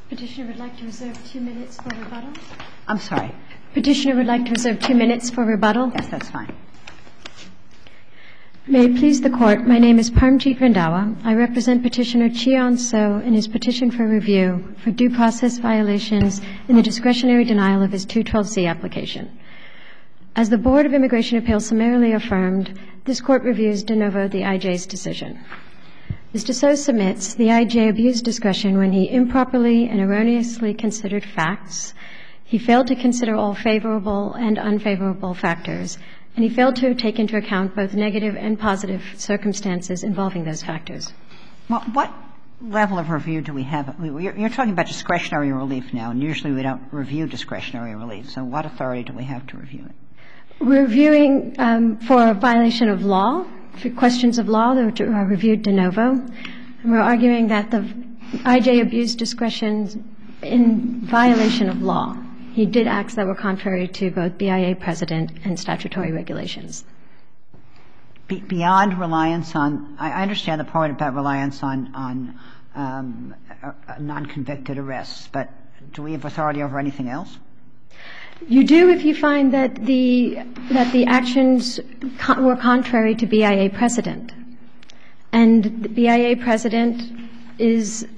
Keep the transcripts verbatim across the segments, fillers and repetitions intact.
Petitioner would like to reserve two minutes for rebuttal. I'm sorry. Petitioner would like to reserve two minutes for rebuttal. Yes, that's fine. May it please the Court, my name is Parmjeet Randhawa. I represent Petitioner Cheon So in his petition for review for due process violations in the discretionary denial of his two twelve C application. As the Board of Immigration Appeals summarily affirmed, this Court reviews de novo the I J's decision. Mister So submits the I J abused discretion when he improperly and erroneously considered facts. He failed to consider all favorable and unfavorable factors, and he failed to take into account both negative and positive circumstances involving those factors. Well, what level of review do we have? You're talking about discretionary relief now, and usually we don't review discretionary relief. So what authority do we have to review it? We're reviewing um, for a violation of law, for questions of law that are reviewed de novo. And we're arguing that the I J abused discretion in violation of law. He did acts that were contrary to both B I A precedent and statutory regulations. Be- beyond reliance on – I understand the point about reliance on, on um, uh, non-convicted arrests, but do we have authority over anything else? You do if you find that the that the actions con- were contrary to B I A precedent. And the B I A precedent is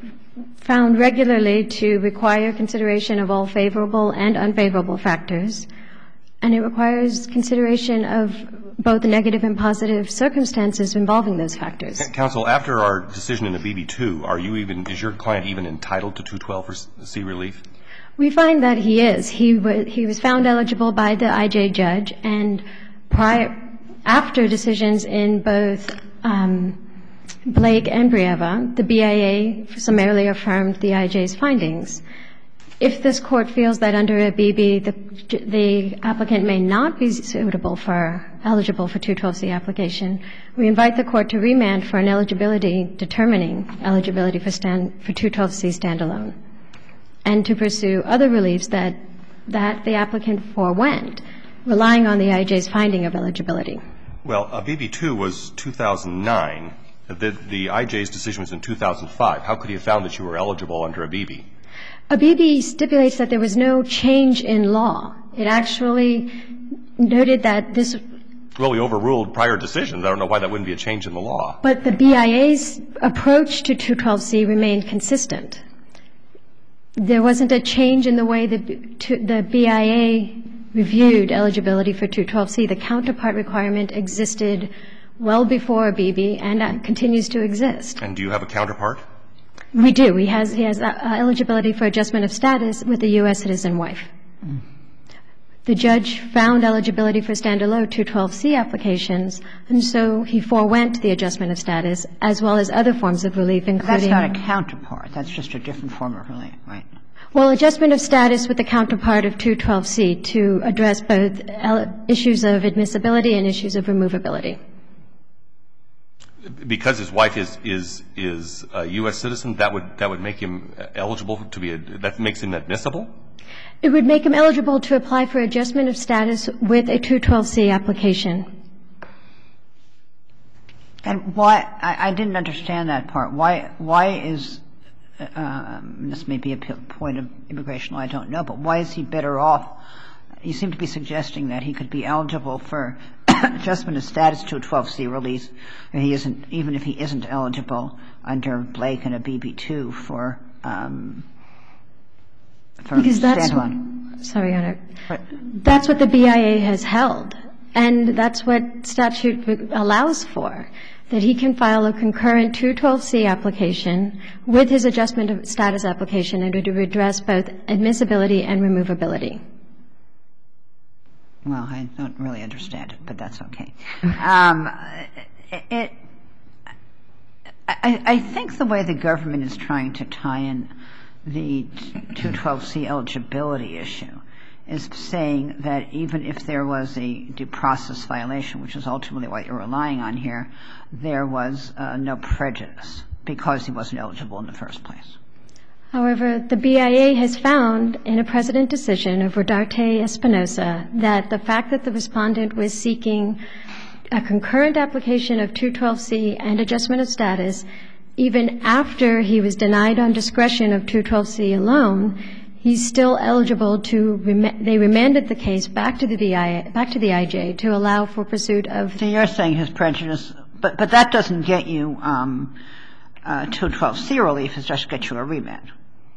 found regularly to require consideration of all favorable and unfavorable factors, and it requires consideration of both the negative and positive circumstances involving those factors. Counsel, after our decision in the B B two, are you even – is your client even entitled to two twelve C relief? We find that he is. He, w- he was found eligible by the I J judge, and prior, after decisions in both um, Blake and Brieva, the B I A summarily affirmed the I J's findings. If this Court feels that under a B B the, the applicant may not be suitable for – eligible for two twelve C application, we invite the Court to remand for an eligibility determining eligibility for, stand, for two twelve C standalone, and to pursue other reliefs that, that the applicant forewent, relying on the I J's finding of eligibility. Well, a B B two was two thousand nine. The, the I J's decision was in two thousand five. How could he have found that you were eligible under a B B? A B B stipulates that there was no change in law. It actually noted that this – Well, we overruled prior decisions. I don't know why that wouldn't be a change in the law. But the B I A's approach to two twelve C remained consistent. There wasn't a change in the way the, to, the B I A reviewed eligibility for two twelve C. The counterpart requirement existed well before a B B and uh, continues to exist. And do you have a counterpart? We do. He has, he has uh, eligibility for adjustment of status with a U S citizen wife. Mm. The judge found eligibility for standalone two twelve C applications, and so he forewent the adjustment of status as well as other forms of relief, including – That's not a counterpart. That's just a different form of relief, right? Well, adjustment of status with the counterpart of two twelve C to address both issues of admissibility and issues of removability. Because his wife is is is a U S citizen, that would that would make him eligible to be a, that makes him admissible? It would make him eligible to apply for adjustment of status with a two twelve C application. And why – I didn't understand that part. Why Why is um, – this may be a point of immigration law, I don't know, but why is he better off? You seem to be suggesting that he could be eligible for adjustment of status two twelve C release, and he isn't – even if he isn't eligible under Blake and a B B two for um, – Because that's – sorry, Your Honor. That's what the B I A has held, and that's what statute allows for, that he can file a concurrent two twelve C application with his adjustment of status application in order to address both admissibility and removability. Well, I don't really understand it, but that's okay. Um, it, I, I think the way the government is trying to tie in the two twelve C eligibility issue is saying that even if there was a due process violation, which is ultimately what you're relying on here, there was uh, no prejudice because he wasn't eligible in the first place. However, the B I A has found in a precedent decision of Rodarte Espinosa that the fact that the respondent was seeking a concurrent application of two twelve C and adjustment of status even after he was denied on discretion of two twelve C alone, he's still eligible to rem- they remanded the case back to the B I A, back to the I J to allow for pursuit of. So you're saying his prejudice, but but that doesn't get you um, uh, two twelve C relief. It just gets you a remand.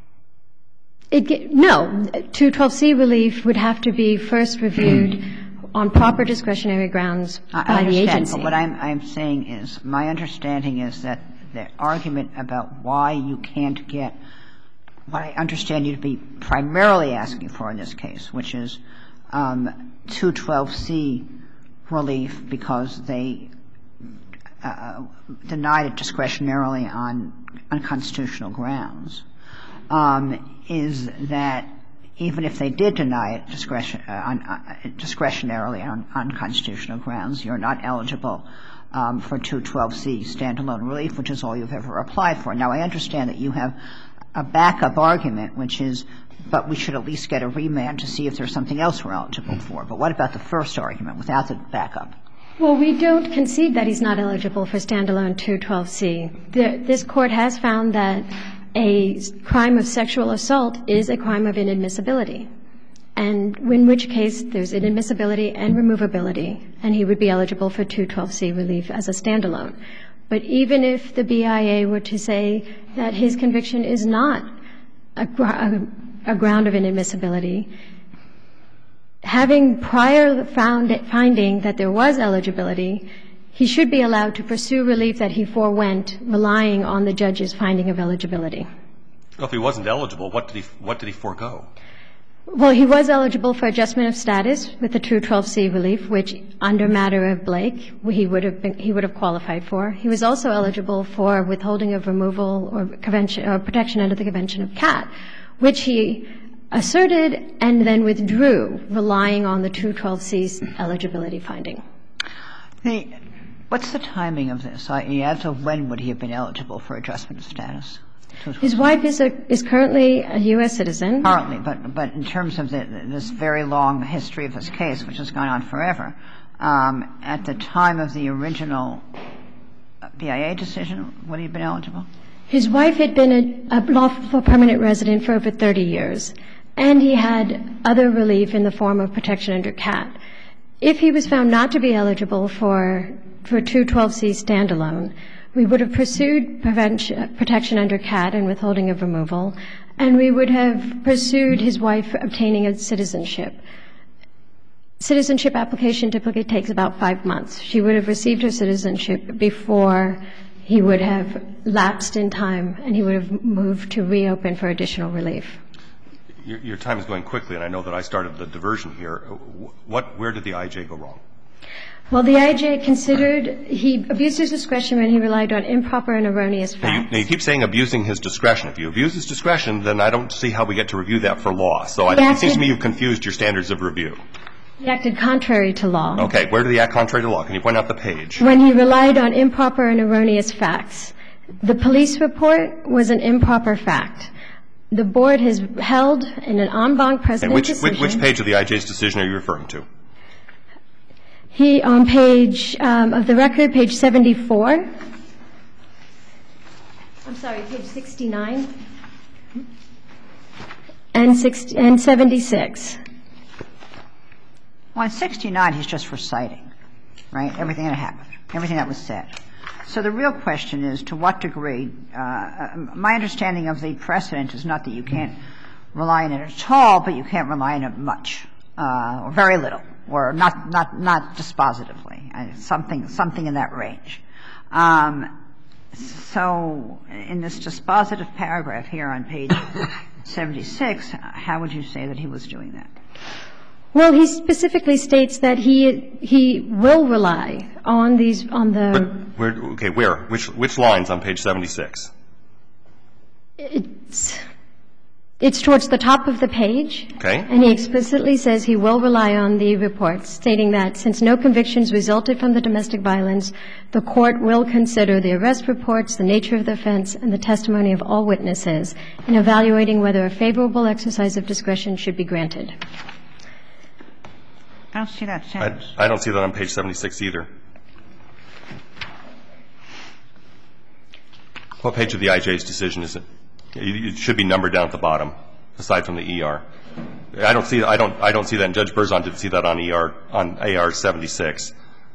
It get, no, two twelve C relief would have to be first reviewed on proper discretionary grounds I by the understand, agency. But what I'm I'm saying is, my understanding is that the argument about why you can't get what I understand you to be primarily asking for in this case, which is um, two twelve C relief because they uh, denied it discretionarily on unconstitutional grounds, um, is that even if they did deny it discretion, uh, on, uh, discretionarily on unconstitutional grounds, you're not eligible um, for two twelve C standalone relief, which is all you've ever applied for. Now, I understand that you have a backup argument, which is, but we should at least get a remand to see if there's something else we're eligible for. But what about the first argument without the backup? Well, we don't concede that he's not eligible for standalone two twelve C. The, this Court has found that a crime of sexual assault is a crime of inadmissibility, and in which case there's inadmissibility and removability, and he would be eligible for two twelve C relief as a standalone. But even if the B I A were to say that his conviction is not a, a, a ground of inadmissibility, having prior found it, finding that there was eligibility, he should be allowed to pursue relief that he forewent, relying on the judge's finding of eligibility. Well, if he wasn't eligible, what did he what did he forego? Well, he was eligible for adjustment of status with the two twelve C relief, which under matter of Blake he would have been, he would have qualified for. He was also eligible for withholding of removal or convention or protection under the Convention of Cat, which he asserted and then withdrew, relying on the two twelve C's eligibility finding. The, what's the timing of this? I, as of when would he have been eligible for adjustment of status? His wife is a, is currently a U S citizen. Currently, but but in terms of the, this very long history of this case, which has gone on forever, um, at the time of the original B I A decision, would he have been eligible? His wife had been a, a lawful permanent resident for over thirty years, and he had other relief in the form of protection under Cat. If he was found not to be eligible for for two twelve C standalone, we would have pursued prevention, protection under Cat and withholding of removal, and we would have pursued his wife obtaining a citizenship. Citizenship application typically takes about five months. She would have received her citizenship before he would have lapsed in time, and he would have moved to reopen for additional relief. Your, your time is going quickly, and I know that I started the diversion here. What, where did the I J go wrong? Well, the I J considered he abused his discretion when he relied on improper and erroneous facts. Now you, now you keep saying abusing his discretion. If you abuse his discretion, then I don't see how we get to review that for law. So I, it seems to me you've confused your standards of review. He acted contrary to law. Okay. Where did he act contrary to law? Can you point out the page? When he relied on improper and erroneous facts. The police report was an improper fact. The board has held in an en banc precedent which, decision. Which, which page of the I J's decision are you referring to? He, on page um, of the record, page seventy-four. I'm sorry, page sixty-nine and, sixty, and seventy-six. Well, on sixty-nine, he's just reciting, right, everything that happened, everything that was said. So the real question is, to what degree uh, – my understanding of the precedent is not that you can't rely on it at all, but you can't rely on it much, uh, or very little, or not not not dispositively, uh, something something in that range. Um, so in this dispositive paragraph here on page seventy-six, how would you say that he was doing that? Well, he specifically states that he he will rely on these on the. But where? Okay, where? Which which lines on page seventy-six? It's it's towards the top of the page. Okay. And he explicitly says he will rely on the reports, stating that since no convictions resulted from the domestic violence, the court will consider the arrest reports, the nature of the offense, and the testimony of all witnesses in evaluating whether a favorable exercise of discretion should be granted. I don't see that sentence. I, I don't see that on page seventy-six either. What page of the I J's decision is it? It should be numbered down at the bottom, aside from the E R. I don't see I don't I don't see that, and Judge Berzon didn't see that on E R on A R seventy-six.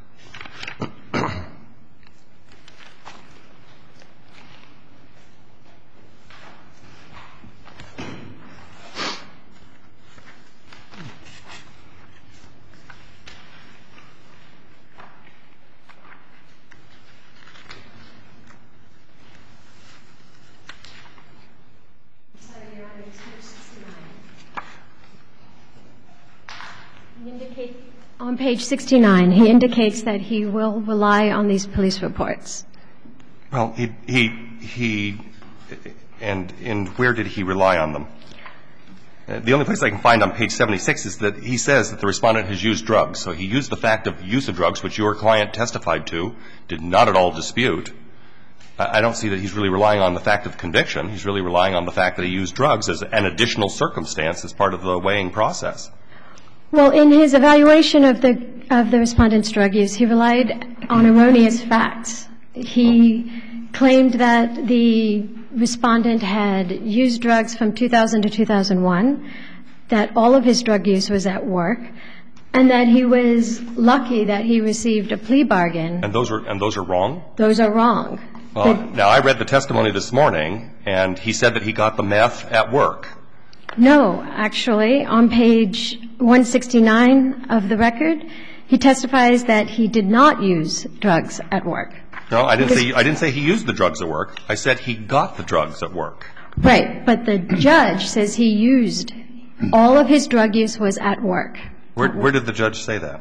On page sixty-nine, he indicates that he will rely on these police reports. Well, he, he, he, and, and where did he rely on them? Uh, the only place I can find on page seventy-six is that he says that the respondent has used drugs. So he used the fact of use of drugs, which your client testified to, did not at all dispute. I, I don't see that he's really relying on the fact of conviction. He's really relying on the fact that he used drugs as an additional circumstance as part of the weighing process. Well, in his evaluation of the of the respondent's drug use, he relied on erroneous facts. He claimed that the respondent had used drugs from two thousand to two thousand one, that all of his drug use was at work, and that he was lucky that he received a plea bargain. And those are and those are wrong? Those are wrong. Well, now, I read the testimony this morning, and he said that he got the meth at work. No, actually, on page one sixty-nine of the record, he testifies that he did not use drugs at work. No, I didn't say I didn't say he used the drugs at work. I said he got the drugs at work. Right, but the judge says he used all of his drug use was at work. Where, where did the judge say that?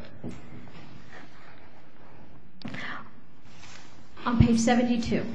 On page seventy-two.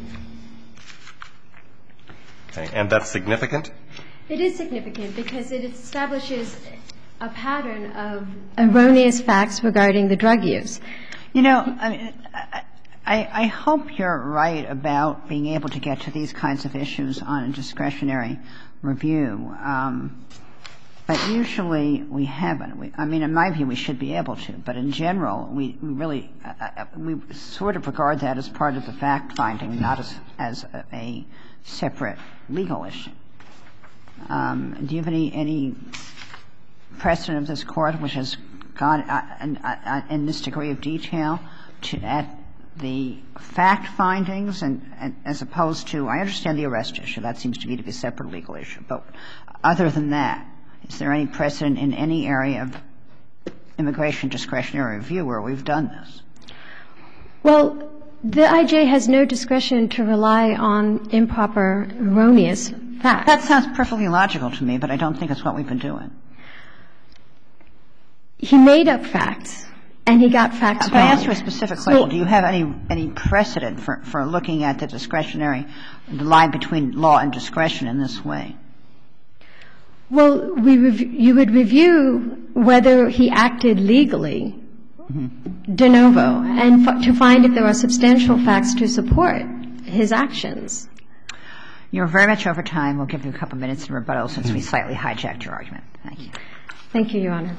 Okay, and that's significant? It is significant because it establishes a pattern of erroneous facts regarding the drug use. You know, I mean, I, I hope you're right about being able to get to these kinds of issues on a discretionary review. Um, but usually we haven't. We, I mean, in my view, we should be able to. But in general, we, we really uh, we sort of regard that as part of the fact-finding, not as, as a, a separate legal issue. Um, do you have any, any precedent of this Court which has gone uh, in, uh, in this degree of detail to, at the fact findings and, and as opposed to, I understand the arrest issue. That seems to me to be a separate legal issue. But other than that, is there any precedent in any area of immigration discretionary review where we've done this? Well, the I J has no discretion to rely on improper, erroneous facts. That sounds perfectly logical to me, but I don't think it's what we've been doing. He made up facts, and he got facts wrong. But I asked you a specific question. Do you have any, any precedent for, for looking at the discretionary, the line between law and discretion in this way? Well, we rev- you would review whether he acted legally, mm-hmm. de novo, and f- to find if there are substantial facts to support his actions. You're very much over time. We'll give you a couple minutes in rebuttal since mm-hmm. we slightly hijacked your argument. Thank you. Thank you, Your Honor.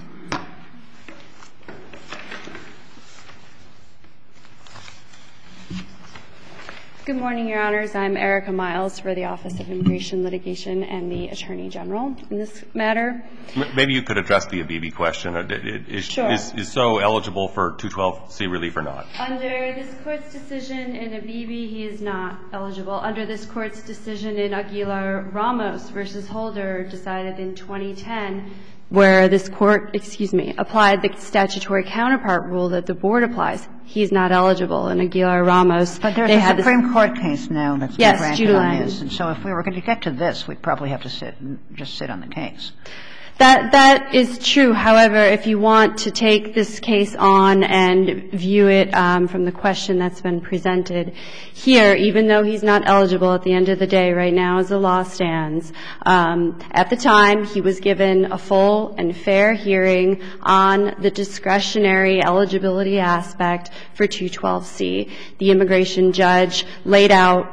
Good morning, Your Honors. I'm Erica Miles for the Office of Immigration Litigation and the Attorney General in this matter. Maybe you could address the Abebe question. Is, sure. is, is so eligible for two twelve C relief or not? Under this Court's decision in Abebe, he is not eligible. Under this Court's decision in Aguilar-Ramos v. Holder, decided in twenty ten, where this Court, excuse me, applied the statutory counterpart rule that the Board applies, he's not eligible. In Aguilar-Ramos, but there's they a had Supreme this, Court case now that's been yes, granted Judah on Lang. this. And so if we were going to get to this, we'd probably have to sit and just sit on the case. That that is true. However, if you want to take this case on and view it um, from the question that's been presented here, even though he's not eligible at the end of the day right now as the law stands, um, at the time he was given a full and fair hearing on the discretionary eligibility aspect for two twelve C. The immigration judge laid out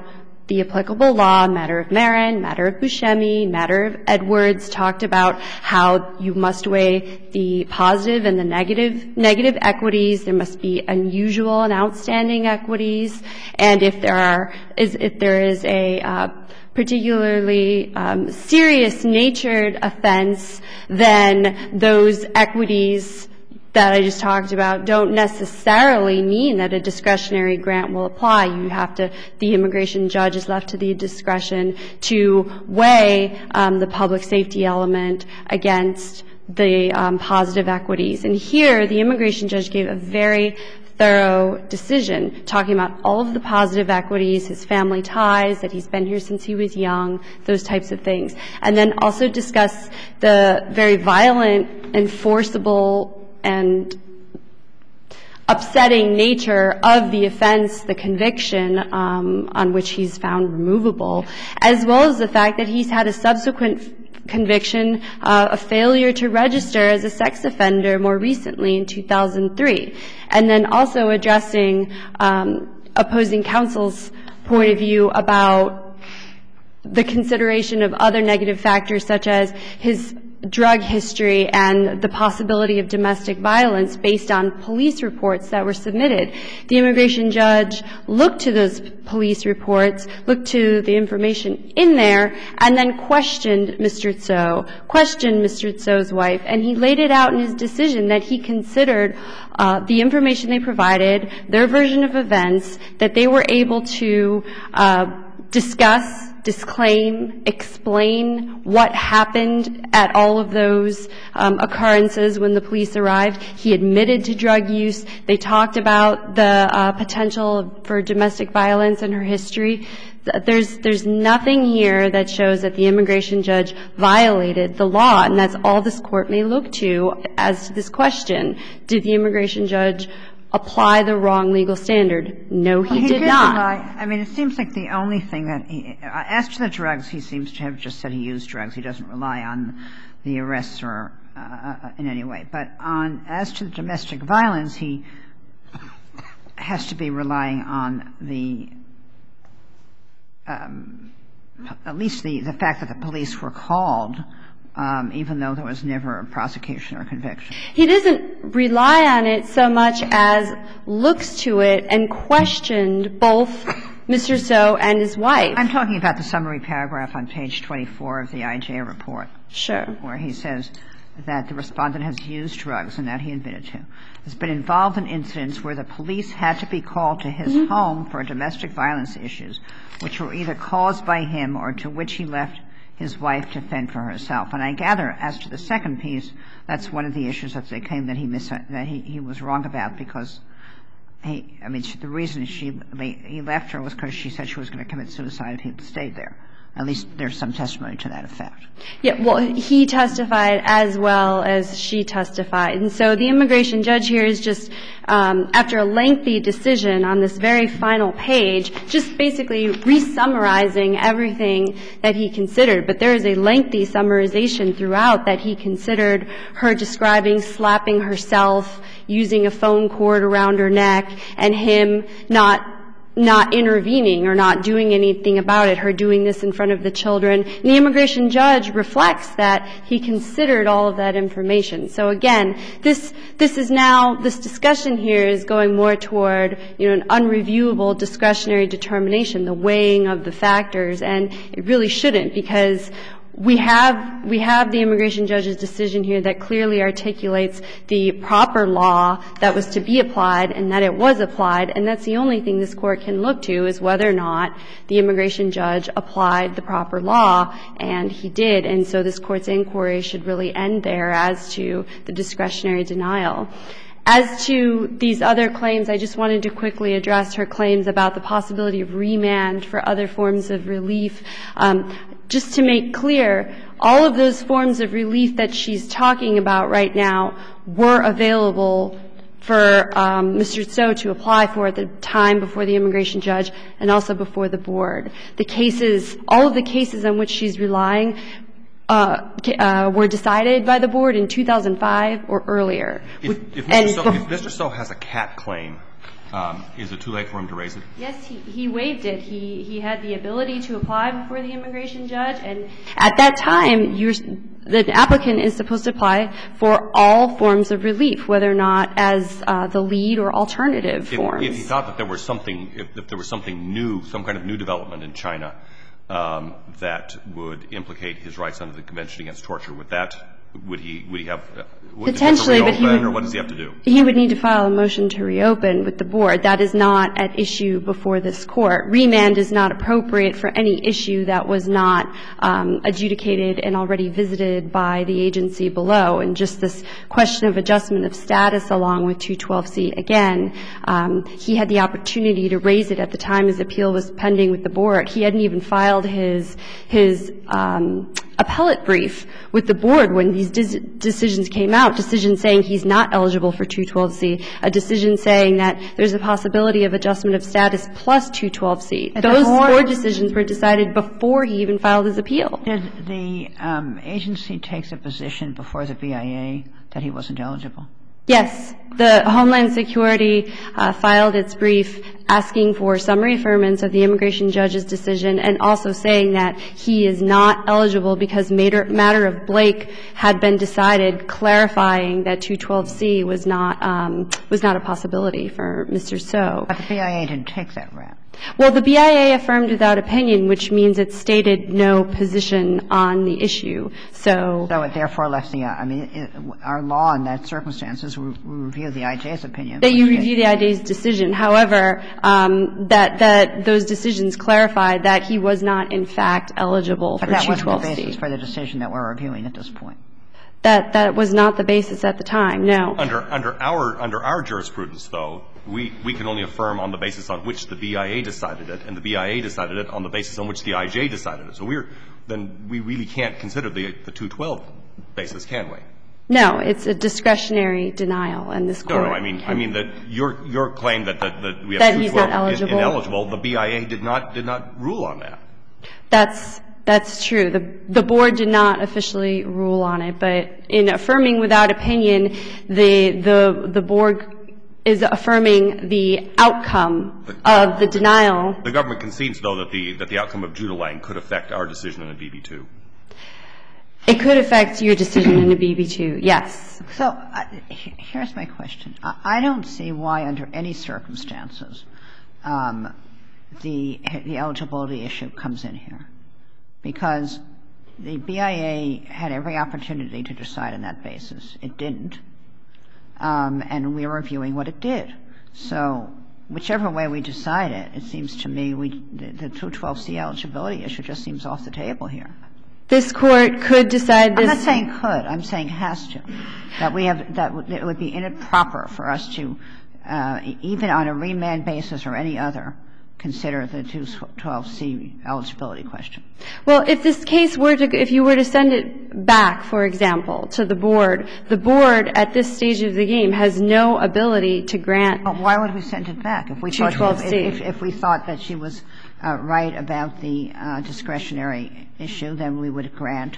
the applicable law, matter of Marin, matter of Buscemi, matter of Edwards, talked about how you must weigh the positive and the negative negative equities. There must be unusual and outstanding equities, and if there are is if there is a uh, particularly um, serious natured offense, then those equities that I just talked about don't necessarily mean that a discretionary grant will apply. You have to, the immigration judge is left to the discretion to weigh um, the public safety element against the um, positive equities. And here, the immigration judge gave a very thorough decision, talking about all of the positive equities, his family ties, that he's been here since he was young, those types of things. And then also discuss the very violent and forcible and upsetting nature of the offense, the conviction um, on which he's found removable, as well as the fact that he's had a subsequent conviction, uh, a failure to register as a sex offender more recently in two thousand three. And then also addressing um, opposing counsel's point of view about the consideration of other negative factors such as his drug history and the possibility of domestic violence based on police reports that were submitted. The immigration judge looked to those police reports, looked to the information in there, and then questioned Mister Tso, questioned Mister Tso's wife, and he laid it out in his decision that he considered uh, the information they provided, their version of events, that they were able to uh, discuss, disclaim, explain what happened at all of those um, occurrences when the police arrived. He admitted to drug use. They talked about the uh, potential for domestic violence in her history. There's there's nothing here that shows that the immigration judge violated the law, and that's all this court may look to as to this question. Did the immigration judge apply the wrong legal standard? No, he, well, he did, did not. Rely, I mean, it seems like the only thing that he, as to the drugs, he seems to have just said he used drugs. He doesn't rely on the arrests or uh, in any way. But on as to the domestic violence, he has to be relying on the um, at least the the fact that the police were called. Um, even though there was never a prosecution or conviction. He doesn't rely on it so much as looks to it and questioned both Mister Tso and his wife. I'm talking about the summary paragraph on page twenty-four of the I J report. Sure. Where he says that the respondent has used drugs and that he admitted to. Has been involved in incidents where the police had to be called to his mm-hmm. home for domestic violence issues, which were either caused by him or to which he left his wife to fend for herself. And I gather, as to the second piece, that's one of the issues that they claim that he mis- that he, he was wrong about because he, I mean, she, the reason she he left her was because she said she was going to commit suicide if he stayed there. At least there's some testimony to that effect. Yeah, well, he testified as well as she testified. And so the immigration judge here is just, um, after a lengthy decision on this very final page, just basically re-summarizing everything that he considered. But there is a lengthy summarization throughout that he considered her describing slapping herself, using a phone cord around her neck, and him not not intervening or not doing anything about it, her doing this in front of the children. And the immigration judge reflects that he considered all of that information. So again, this this is now, this discussion here is going more toward, you know, an unreviewable discretionary determination, the weighing of the factors, and it really shouldn't, because We have we have the immigration judge's decision here that clearly articulates the proper law that was to be applied and that it was applied, and that's the only thing this Court can look to is whether or not the immigration judge applied the proper law, and he did. And so this Court's inquiry should really end there as to the discretionary denial. As to these other claims, I just wanted to quickly address her claims about the possibility of remand for other forms of relief. Um, just to make clear, all of those forms of relief that she's talking about right now were available for um, Mister Tso to apply for at the time before the immigration judge and also before the board. The cases, all of the cases on which she's relying Uh, uh, were decided by the board in two thousand five or earlier. If, if, Mister So, if Mister Tso has a cat claim, Um, is it too late for him to raise it? Yes, he, he waived it. He he had the ability to apply before the immigration judge, and at that time, you're, the applicant is supposed to apply for all forms of relief, whether or not as uh, the lead or alternative if, forms. If he thought that there was something, if, if there was something new, some kind of new development in China um, that would implicate his rights under the Convention Against Torture, would that, would he, would he have, uh, would Potentially, but he would, would, or what does he have to do? He would need to file a motion to reopen with the board. That is not at issue before this court. Remand is not appropriate for any issue that was not um, adjudicated and already visited by the agency below. And just this question of adjustment of status along with two twelve C, again, um, he had the opportunity to raise it at the time his appeal was pending with the board. He hadn't even filed his his um, appellate brief with the board when these dis- decisions came out, decision saying he's not eligible for two twelve C, a decision saying that there's a possibility of adjustment of status plus two twelve C. Those four decisions were decided before he even filed his appeal. Did the um, agency take the position before the B I A that he wasn't eligible? Yes. The Homeland Security uh, filed its brief asking for summary affirmance of the immigration judge's decision and also saying that he is not eligible because matter, matter of Blake had been decided, clarifying that two twelve C was not um, was not a possibility for Mister So. But the B I A didn't take that route. Well, the B I A affirmed without opinion, which means it stated no position on the issue. So, so it therefore left the. I mean, it, our law in that circumstances we, we review the I J's opinion. That you review the I J's decision. However, um, that that those decisions clarified that he was not in fact eligible for two twelve C. But that wasn't the basis for the decision that we're reviewing at this point. That that was not the basis at the time. No. Under under our under our jurisprudence, though, we we can only affirm on the basis on which the B I A decided it, and the B I A decided it on the basis on which the I J decided it. So we're then we really can't consider the the two twelve basis, can we? No, it's a discretionary denial, and this court. No, no. I mean, I mean that your your claim that that, that we have that he's not eligible. ineligible. The B I A did not did not rule on that. That's. That's true. The, the board did not officially rule on it, but in affirming without opinion, the, the, the board is affirming the outcome of the denial. The government concedes, though, that the, that the outcome of Judah Lang could affect our decision in a B B two. It could affect your decision in a B B two, yes. So uh, here's my question. I, I don't see why under any circumstances um, the, the eligibility issue comes in here. Because the B I A had every opportunity to decide on that basis. It didn't. Um, and we're reviewing what it did. So whichever way we decide it, it seems to me we, the, the two twelve C eligibility issue just seems off the table here. This court could decide this. I'm not saying could. I'm saying has to. That we have, that it would be improper for us to, uh, even on a remand basis or any other, consider the two twelve C eligibility question. Well, if this case were to, if you were to send it back, for example, to the board, the board at this stage of the game has no ability to grant. Well, why would we send it back if we thought, two twelve C. if, if, if we thought that she was uh, right about the uh, discretionary issue, then we would grant.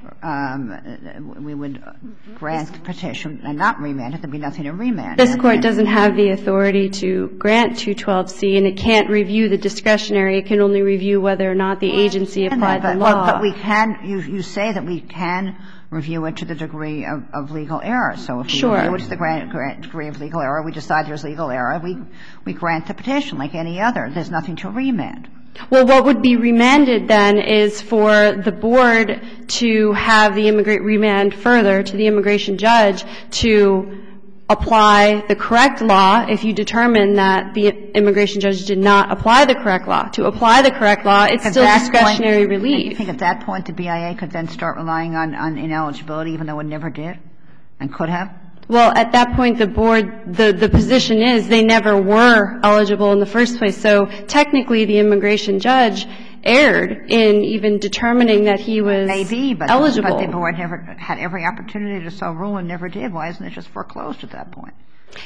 Um, we would grant the petition and not remand it. There'd be nothing to remand. This court doesn't have the authority to grant two twelve C, and it can't review the discretionary. It can only review whether or not the agency applied the law. But we can. You, you say that we can review it to the degree of, of legal error. So if we sure. review it to the grant, grant degree of legal error, we decide there's legal error. We we grant the petition like any other. There's nothing to remand. Well, what would be remanded then is for the board to have the immigrant remand further to the immigration judge to apply the correct law if you determine that the immigration judge did not apply the correct law. To apply the correct law, it's still discretionary relief. You think at that point the B I A could then start relying on, on ineligibility even though it never did and could have? Well, at that point, the board, the, the position is they never were eligible in the first place. So technically, the immigration judge erred in even determining that he was Maybe, but, eligible. But the board never had every opportunity to so rule and never did. Why isn't it just foreclosed at that point?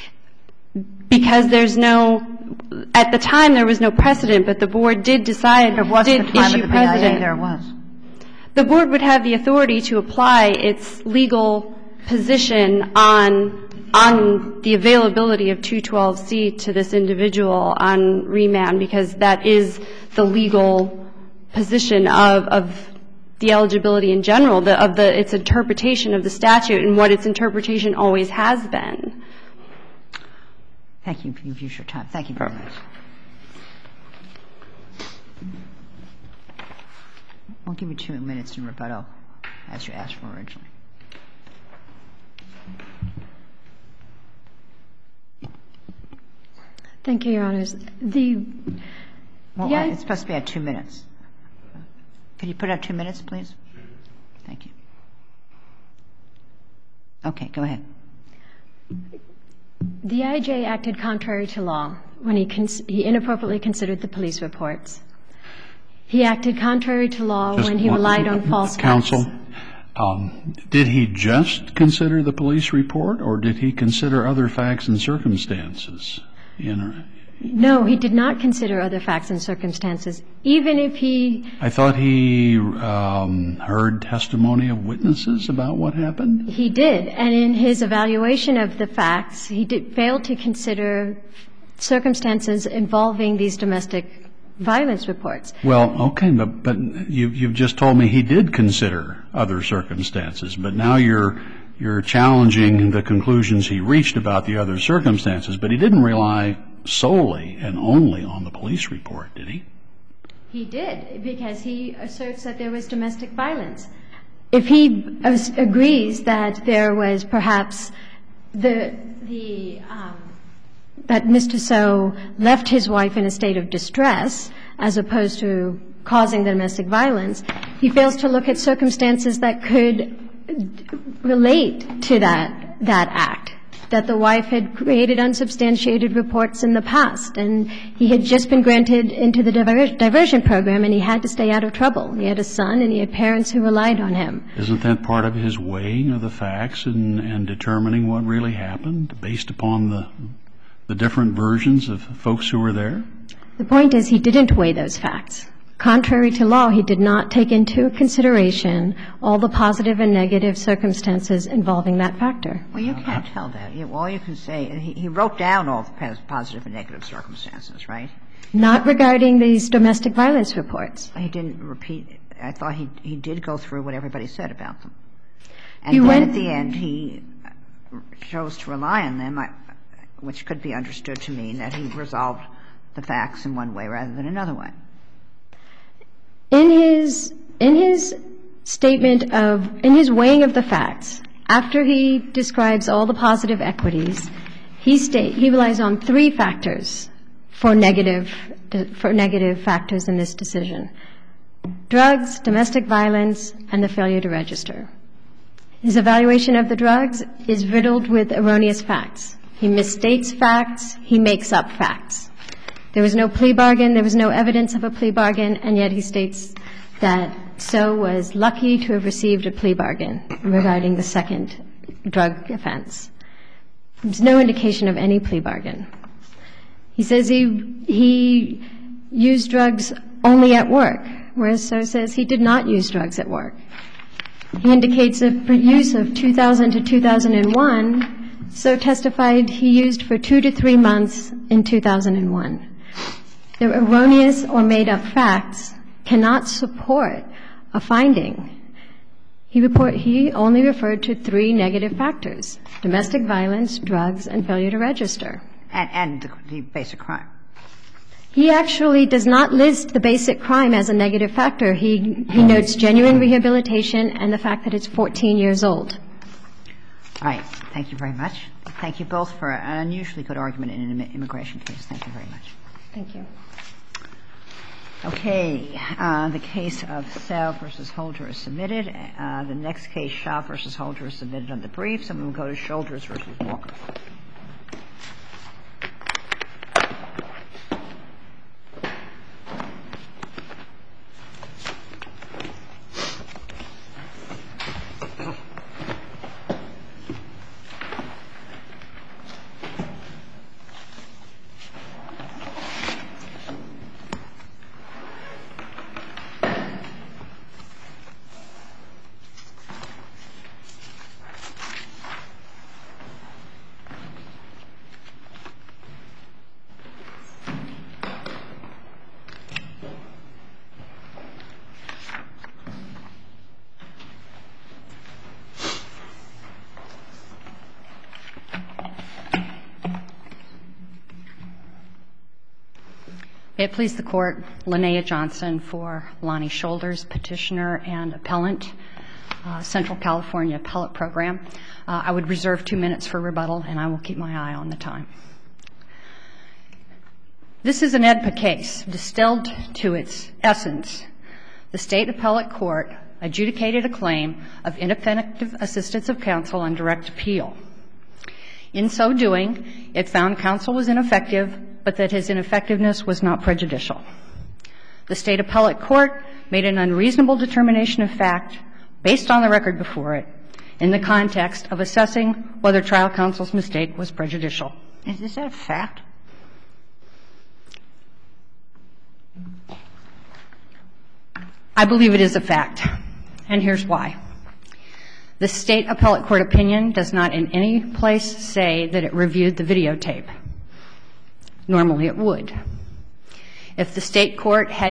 Because there's no, at the time there was no precedent, but the board did decide, there was did the time issue of the B I A, precedent. there was. The board would have the authority to apply its legal position on on the availability of two twelve C to this individual on remand, because that is the legal position of, of the eligibility in general, the, of the, its interpretation of the statute and what its interpretation always has been. Thank you. You've used your time. Thank you very much. I'll give you two minutes in rebuttal, as you asked for originally. Thank you, Your Honors. The Well, yeah, it's supposed to be at two minutes. Can you put out two minutes, please? Thank you. Okay, go ahead. The I J acted contrary to law when he, cons- he inappropriately considered the police reports. He acted contrary to law Just when he one, relied on false counsel, facts. Um, did he just consider the police report, or did he consider other facts and circumstances? In, No, he did not consider other facts and circumstances, even if he... I thought he um, heard testimony of witnesses about what happened. He did, and in his evaluation of the facts, he did, failed to consider circumstances involving these domestic violence reports. Well, okay, but, but you, you've just told me he did consider other circumstances, but now you're you're challenging the conclusions he reached about the other circumstances, but he didn't rely solely and only on the police report, did he? He did, because he asserts that there was domestic violence. If he as- agrees that there was perhaps the the um, that Mister So left his wife in a state of distress as opposed to causing the domestic violence, he fails to look at circumstances that could relate to that that act, that the wife had created unsubstantiated reports in the past, and he had just been granted into the diver- diversion program, and he had to stay out of trouble. He had a son, and he had parents who relied on him. Isn't that part of his weighing of the facts and, and determining what really happened based upon the the different versions of folks who were there? The point is he didn't weigh those facts. Contrary to law, he did not take into consideration all the positive and negative circumstances involving that factor. Well, you can't tell that. You, all you can say, he, he wrote down all the positive and negative circumstances, right? Not regarding these domestic violence reports. He didn't repeat. I thought he he did go through what everybody said about them. And He then went- at the end, he chose to rely on them, I, which could be understood to mean that he resolved the facts in one way rather than another way. In his in his statement of in his weighing of the facts, after he describes all the positive equities, he state he relies on three factors for negative for negative factors in this decision: drugs, domestic violence, and the failure to register. His evaluation of the drugs is riddled with erroneous facts. He misstates facts. He makes up facts. There was no plea bargain. There was no evidence of a plea bargain, and yet he states that So was lucky to have received a plea bargain regarding the second drug offense. There's no indication of any plea bargain. He says he he used drugs only at work, whereas So says he did not use drugs at work. He indicates a use of two thousand to two thousand one. So testified he used for two to three months in two thousand one. The erroneous or made-up facts cannot support a finding. He, report, he only referred to three negative factors: domestic violence, drugs, and failure to register. And, and the, the basic crime. He actually does not list the basic crime as a negative factor. He, he notes genuine rehabilitation and the fact that it's fourteen years old. All right. Thank you very much. Thank you both for an unusually good argument in an immigration case. Thank you very much. Thank you. Okay. Uh, the case of Sell versus Holder is submitted. Uh, the next case, Shaw versus Holder, is submitted on the briefs, and we will go to Shoulders versus Walker. It pleased the Court, Linnea Johnson for Lonnie Shoulders, petitioner and appellant, uh, Central California Appellate Program. Uh, I would reserve two minutes for rebuttal, and I will keep my eye on the time. This is an E D P A case. Distilled to its essence, the State Appellate Court adjudicated a claim of ineffective assistance of counsel on direct appeal. In so doing, it found counsel was ineffective, but that his ineffectiveness was not prejudicial. The State Appellate Court made an unreasonable determination of fact based on the record before it in the context of assessing whether trial counsel's mistake was prejudicial. Is that a fact? I believe it is a fact, and here's why. The State Appellate Court opinion does not in any place say that it reviewed the videotape. Normally it would. If the State court had